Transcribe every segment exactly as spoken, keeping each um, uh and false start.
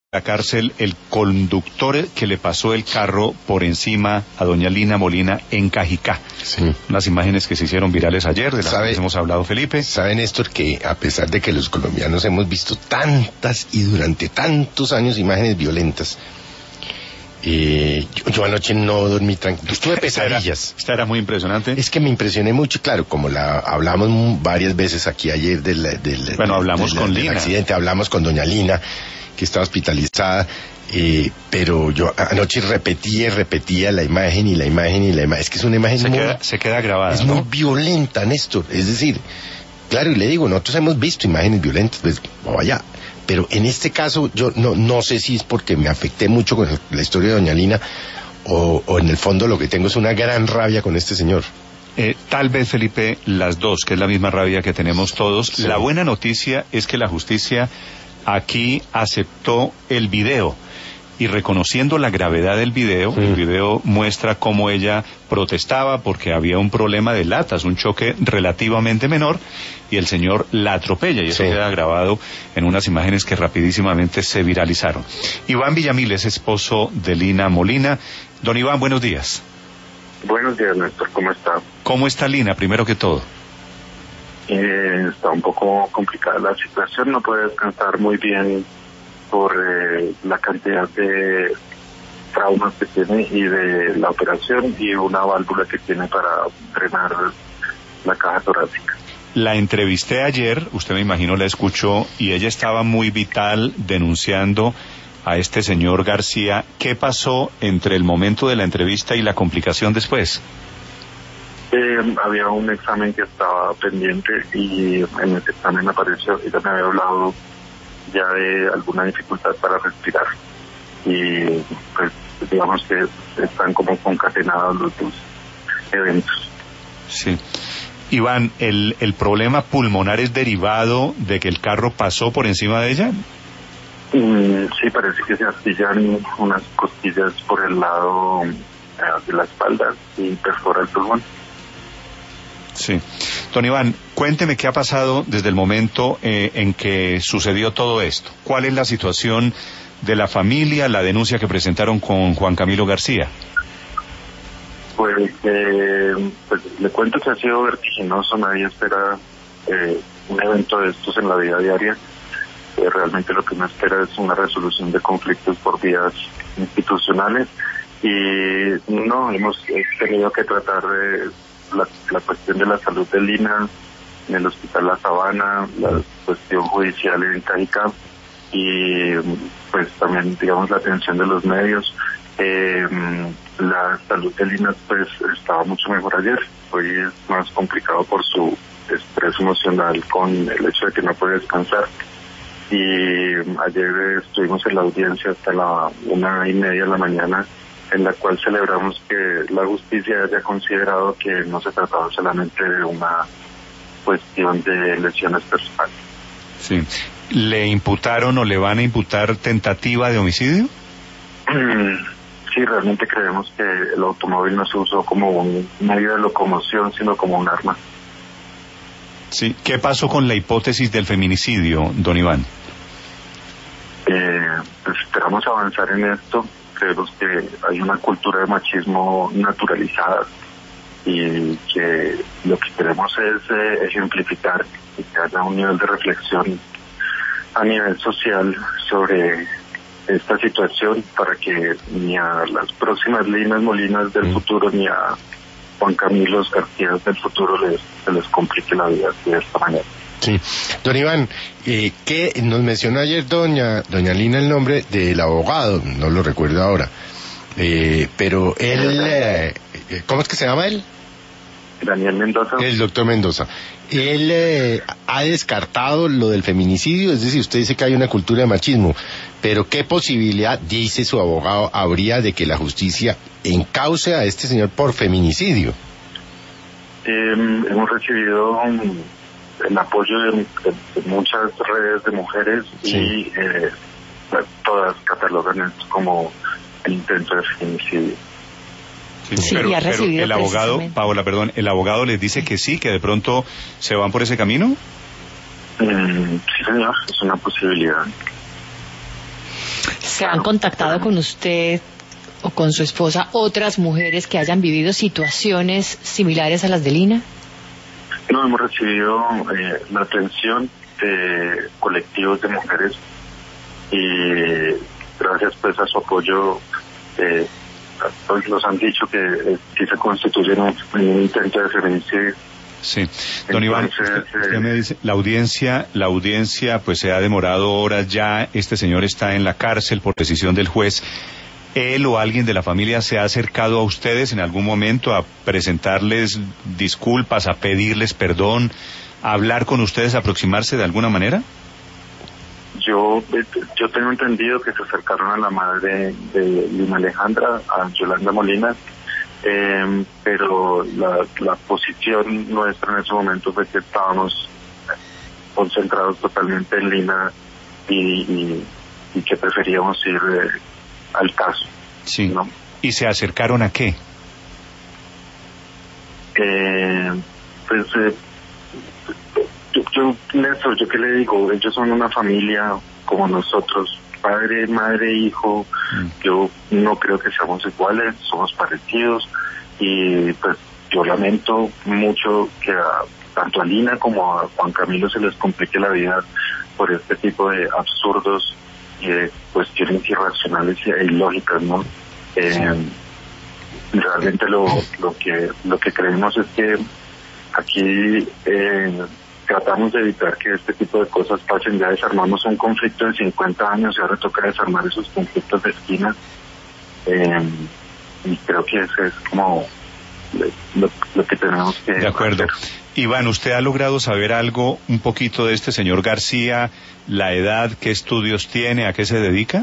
la cárcel el conductor que le pasó el carro por encima a doña Lina Molina en Cajicá. Sí. Unas imágenes que se hicieron virales ayer, de las ¿Sabe, que hemos hablado, Felipe? ¿Sabe, Néstor, que a pesar de que los colombianos hemos visto tantas y durante tantos años imágenes violentas, eh, yo, yo anoche no dormí tranquilo, tuve pesadillas. Esta era muy impresionante. Es que me impresioné mucho, claro, como la hablamos varias veces aquí ayer del, del, bueno, hablamos del, con del Lina. accidente, hablamos con doña Lina, que está hospitalizada, eh, pero yo anoche repetía y repetía la imagen y la imagen y la imagen. Es que es una imagen se muy... Queda, se queda grabada, es ¿no? muy violenta, Néstor. Es decir, claro, y le digo, nosotros hemos visto imágenes violentas, pues, vaya, pero en este caso yo no, no sé si es porque me afecté mucho con la historia de doña Lina o, o en el fondo lo que tengo es una gran rabia con este señor. Eh, tal vez, Felipe, las dos, que es la misma rabia que tenemos todos. Sí. La buena noticia es que la justicia aquí aceptó el video y reconociendo la gravedad del video, sí. El video muestra cómo ella protestaba porque había un problema de latas, un choque relativamente menor y el señor la atropella y eso sí. Queda grabado en unas imágenes que rapidísimamente se viralizaron. Iván Villamil es esposo de Lina Molina. Don Iván, buenos días. Buenos días, Néstor, ¿cómo está? ¿Cómo está Lina, primero que todo? Eh, está un poco complicada la situación, no puede descansar muy bien por eh, la cantidad de traumas que tiene y de la operación y una válvula que tiene para drenar la caja torácica. La entrevisté ayer, usted me imagino la escuchó, y ella estaba muy vital denunciando a este señor García. ¿Qué pasó entre el momento de la entrevista y la complicación después? Eh, había un examen que estaba pendiente y en ese examen apareció, ella me había hablado ya de alguna dificultad para respirar y pues digamos que están como concatenados los dos eventos. Sí. Iván, ¿el, el problema pulmonar es derivado de que el carro pasó por encima de ella? Mm, sí, parece que se astillan unas costillas por el lado eh, de la espalda y perfora el pulmón. Sí. Don Iván, cuénteme qué ha pasado desde el momento eh, en que sucedió todo esto. ¿Cuál es la situación de la familia, la denuncia que presentaron con Juan Camilo García? Pues, eh, pues le cuento que ha sido vertiginoso, nadie espera eh, un evento de estos en la vida diaria. Eh, realmente lo que uno espera es una resolución de conflictos por vías institucionales y no, hemos tenido que tratar de La, la cuestión de la salud de Lina en el Hospital La Sabana, la cuestión judicial en Cajicá y pues también digamos la atención de los medios. Eh, la salud de Lina pues estaba mucho mejor ayer, hoy es más complicado por su estrés emocional con el hecho de que no puede descansar y ayer estuvimos en la audiencia hasta la una y media de la mañana en la cual celebramos que la justicia haya considerado que no se trataba solamente de una cuestión de lesiones personales. Sí. ¿Le imputaron o le van a imputar tentativa de homicidio? Sí, realmente creemos que el automóvil no se usó como un medio de locomoción, sino como un arma. Sí. ¿Qué pasó con la hipótesis del feminicidio, don Iván? Eh, pues esperamos avanzar en esto. Creemos que hay una cultura de machismo naturalizada y que lo que queremos es eh, ejemplificar y que haya un nivel de reflexión a nivel social sobre esta situación para que ni a las próximas Linas Molinas del mm. futuro ni a Juan Camilo García del futuro les, se les complique la vida de esta manera. Sí. Don Iván, eh, ¿qué nos mencionó ayer doña doña Lina el nombre del abogado? No lo recuerdo ahora. Eh, pero él, eh, ¿cómo es que se llama él? Daniel Mendoza. El doctor Mendoza. Él eh, ha descartado lo del feminicidio, es decir, usted dice que hay una cultura de machismo, pero ¿qué posibilidad, dice su abogado, habría de que la justicia encauce a este señor por feminicidio? Eh, hemos recibido un el apoyo de, de, de muchas redes de mujeres sí. y eh, todas catalogan esto como el intento de feminicidio. Sí, sí, pero, pero el abogado, Paola, perdón, el abogado les dice que sí, que de pronto se van por ese camino. Mm, sí, señor, es una posibilidad. ¿Se han contactado con usted o con su esposa otras mujeres que hayan vivido situaciones similares a las de Lina? No, hemos recibido eh, la atención de colectivos de mujeres y gracias pues a su apoyo eh, pues nos han dicho que eh, sí se constituye un, un intento de feminicidio. Sí, don Iván, usted, usted me dice, la audiencia, la audiencia pues se ha demorado horas ya, este señor está en la cárcel por decisión del juez. ¿Él o alguien de la familia se ha acercado a ustedes en algún momento a presentarles disculpas, a pedirles perdón, a hablar con ustedes, a aproximarse de alguna manera? Yo yo tengo entendido que se acercaron a la madre de Lina Alejandra, a Yolanda Molina, eh, pero la, la posición nuestra en ese momento fue que estábamos concentrados totalmente en Lina y, y, y que preferíamos ir eh, al caso. Sí. ¿No? ¿Y se acercaron a qué? Eh, pues eh, yo, yo, Néstor, yo qué le digo, ellos son una familia como nosotros, padre, madre, hijo. Mm. Yo no creo que seamos iguales, somos parecidos y pues yo lamento mucho que a, tanto a Lina como a Juan Camilo se les complique la vida por este tipo de absurdos y de cuestiones irracionales e ilógicas, ¿no? Eh, sí. Realmente lo, lo que lo que creemos es que aquí eh, tratamos de evitar que este tipo de cosas pasen. Ya desarmamos un conflicto de cincuenta años y ahora toca desarmar esos conflictos de esquina. Eh, y creo que eso es como lo, lo que tenemos que de acuerdo hacer. Iván, ¿usted ha logrado saber algo un poquito de este señor García? ¿La edad, qué estudios tiene, a qué se dedica?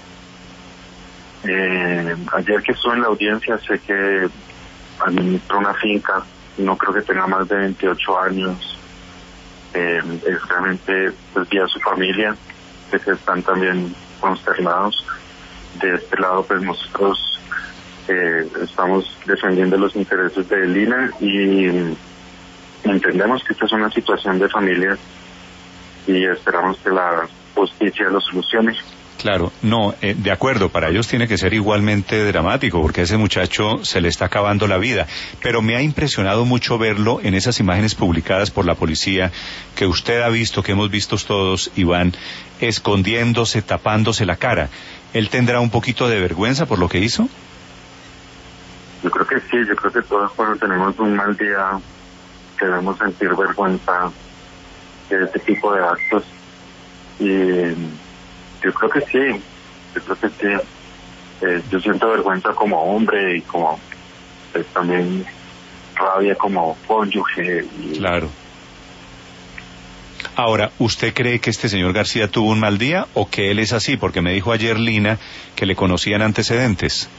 Eh, ayer que estuve en la audiencia sé que administra una finca, no creo que tenga más de veintiocho años. Eh, es realmente pues vía su familia, sé que están también consternados. De este lado pues nosotros eh, estamos defendiendo los intereses de Lina y entendemos que esta es una situación de familia y esperamos que la justicia lo solucione. Claro, no, eh, de acuerdo, para ellos tiene que ser igualmente dramático, porque a ese muchacho se le está acabando la vida, pero me ha impresionado mucho verlo en esas imágenes publicadas por la policía, que usted ha visto, que hemos visto todos, Iván, escondiéndose, tapándose la cara. ¿Él tendrá un poquito de vergüenza por lo que hizo? Yo creo que sí, yo creo que todos cuando tenemos un mal día debemos sentir vergüenza de este tipo de actos y yo creo que sí, yo creo que sí. Eh, yo siento vergüenza como hombre y como pues, también rabia como cónyuge. Y... Claro. Ahora, ¿usted cree que este señor García tuvo un mal día o que él es así? Porque me dijo ayer Lina que le conocían antecedentes.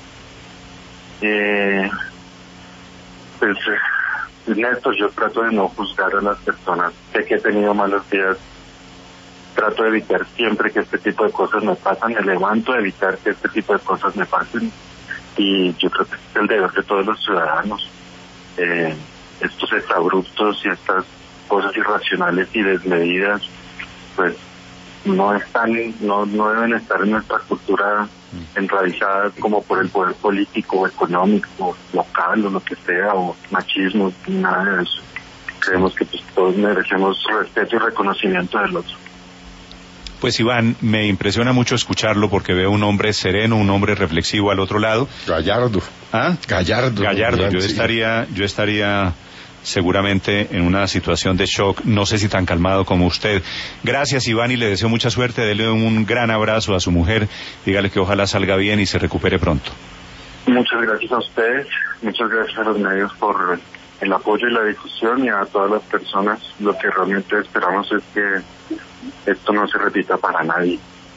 Eh, pues, eh, Néstor, yo trato de no juzgar a las personas. Sé que he tenido malos días. Trato de evitar siempre que este tipo de cosas me pasan, me levanto a evitar que este tipo de cosas me pasen y yo creo que es el deber de todos los ciudadanos. Eh, estos exabruptos y estas cosas irracionales y desmedidas pues no están, no, no deben estar en nuestra cultura enraizadas como por el poder político, económico, local o lo que sea, o machismo, nada de eso. Creemos que pues, todos merecemos respeto y reconocimiento del otro. Pues Iván, me impresiona mucho escucharlo porque veo un hombre sereno, un hombre reflexivo al otro lado. Gallardo. ¿Ah? Gallardo. Gallardo. Yo sí. estaría, yo estaría seguramente en una situación de shock, no sé si tan calmado como usted. Gracias Iván y le deseo mucha suerte, dele un gran abrazo a su mujer, dígale que ojalá salga bien y se recupere pronto. Muchas gracias a ustedes, muchas gracias a los medios por el apoyo y la difusión y a todas las personas. Lo que realmente esperamos es que esto no se repita para nadie.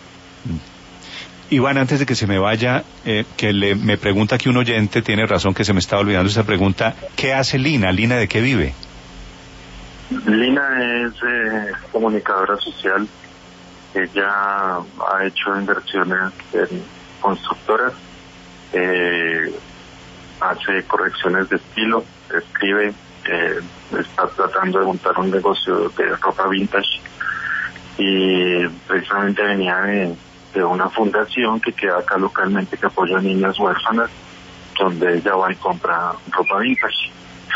Iván, antes de que se me vaya, eh, que le, me pregunta aquí un oyente, tiene razón que se me estaba olvidando esa pregunta, ¿qué hace Lina? ¿Lina de qué vive? Lina es eh, comunicadora social, ella ha hecho inversiones en constructoras, eh, hace correcciones de estilo, escribe, eh, está tratando de montar un negocio de ropa vintage y precisamente venía de de una fundación que queda acá localmente que apoya a niñas huérfanas, donde ella va y compra ropa vintage.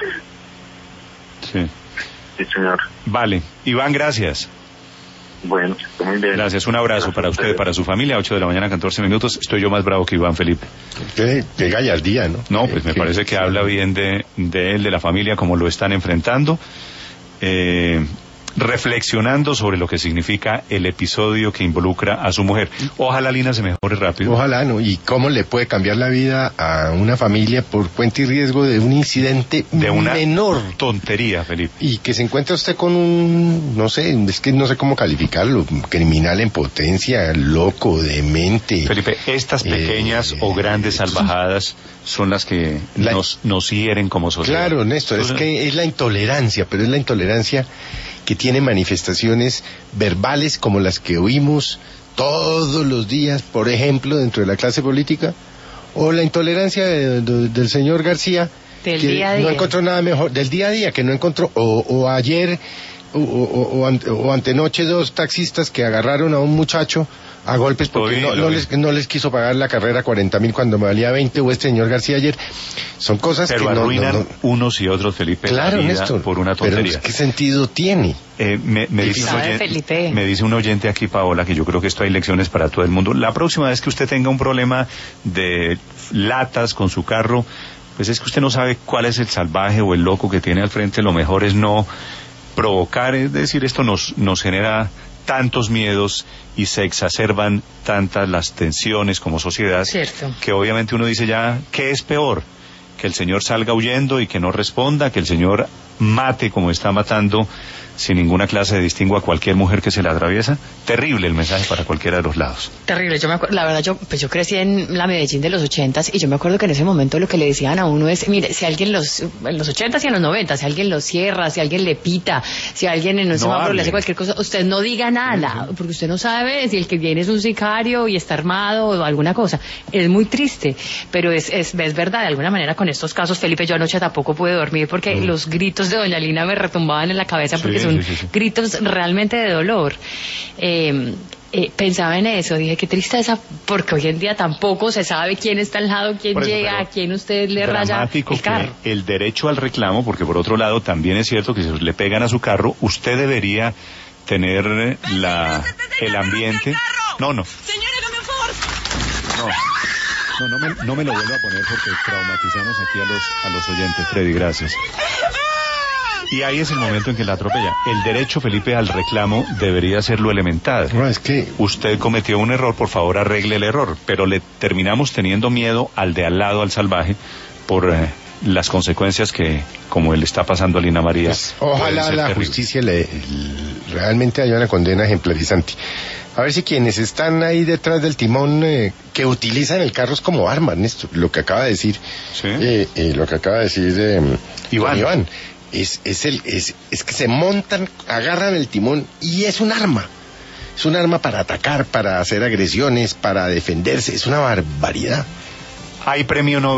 Sí. Sí, señor. Vale. Iván, gracias. Bueno, muy bien. Gracias, un abrazo Gracias para usted, para su familia, ocho de la mañana, catorce minutos. Estoy yo más bravo que Iván Felipe. Usted llega ya al día, ¿no? No, pues me parece que habla bien de, de él, de la familia, cómo lo están enfrentando, eh, reflexionando sobre lo que significa el episodio que involucra a su mujer. Ojalá Lina se mejore rápido. Ojalá, ¿no? ¿Y cómo le puede cambiar la vida a una familia por cuenta y riesgo de un incidente de una menor? Tontería, Felipe. Y que se encuentra usted con un, no sé, es que no sé cómo calificarlo, criminal en potencia, loco, demente. Felipe, estas pequeñas eh, o grandes salvajadas son las que la, nos, nos hieren como sociedad. Claro, Néstor, es que es la intolerancia, pero es la intolerancia que tiene manifestaciones verbales como las que oímos todos los días, por ejemplo, dentro de la clase política, o la intolerancia de, de, del señor García, del que día a día. No encontró nada mejor, del día a día, que no encontró, o, o ayer, o, o, o, ante, o antenoche dos taxistas que agarraron a un muchacho a golpes porque Oye, no, no, les, no les quiso pagar la carrera cuarenta mil cuando me valía veinte, o este señor García ayer. Son cosas pero que no, arruinan no, no. unos y otros, Felipe, claro, la vida Néstor, por una tontería. Pero ¿qué sentido tiene? Eh, me, me, dice un oyente, me dice un oyente aquí, Paola, que yo creo que esto hay lecciones para todo el mundo. La próxima vez que usted tenga un problema de latas con su carro, pues es que usted no sabe cuál es el salvaje o el loco que tiene al frente. Lo mejor es no provocar, es decir, esto nos, nos genera tantos miedos y se exacerban tantas las tensiones como sociedad, Cierto. que obviamente uno dice ya, ¿qué es peor? Que el señor salga huyendo y que no responda, que el señor mate como está matando sin ninguna clase de distingo a cualquier mujer que se le atraviesa. Terrible el mensaje para cualquiera de los lados. Terrible. Yo me acuerdo, la verdad, yo pues yo crecí en la Medellín de los ochentas y yo me acuerdo que en ese momento lo que le decían a uno es, mire, si alguien los, en los ochentas y en los noventas, si alguien los cierra, si alguien le pita, si alguien en un semáforo le hace cualquier cosa, usted no diga nada, uh-huh. porque usted no sabe si el que viene es un sicario y está armado o alguna cosa. Es muy triste, pero es, es, es verdad, de alguna manera con estos casos, Felipe, yo anoche tampoco pude dormir porque uh-huh. los gritos de doña Lina me retumbaban en la cabeza porque sí, son sí, sí, sí. gritos realmente de dolor. Eh, eh, pensaba en eso, dije qué tristeza, porque hoy en día tampoco se sabe quién está al lado, quién por llega, eso, a quién usted le raya el carro. El derecho al reclamo, porque por otro lado también es cierto que si le pegan a su carro, usted debería tener la el ambiente. No, no. No. No, no me, no me lo vuelvo a poner porque traumatizamos aquí a los a los oyentes, Freddy, gracias. Y ahí es el momento en que la atropella. El derecho, Felipe, al reclamo debería ser lo elemental. No, es que usted cometió un error, por favor arregle el error. Pero le terminamos teniendo miedo al de al lado, al salvaje, por eh, las consecuencias que, como le está pasando a Lina María. Pues, ojalá la terrible. Justicia le, le, realmente haya una condena ejemplarizante. A ver si quienes están ahí detrás del timón, eh, que utilizan el carro como arma, Néstor, lo que acaba de decir, ¿sí? eh, eh, lo que acaba de decir eh, Iván. Iván. Es, es, el, es, es que se montan, agarran el timón y es un arma. Es un arma para atacar, para hacer agresiones, para defenderse. Es una barbaridad. Hay premio Nobel.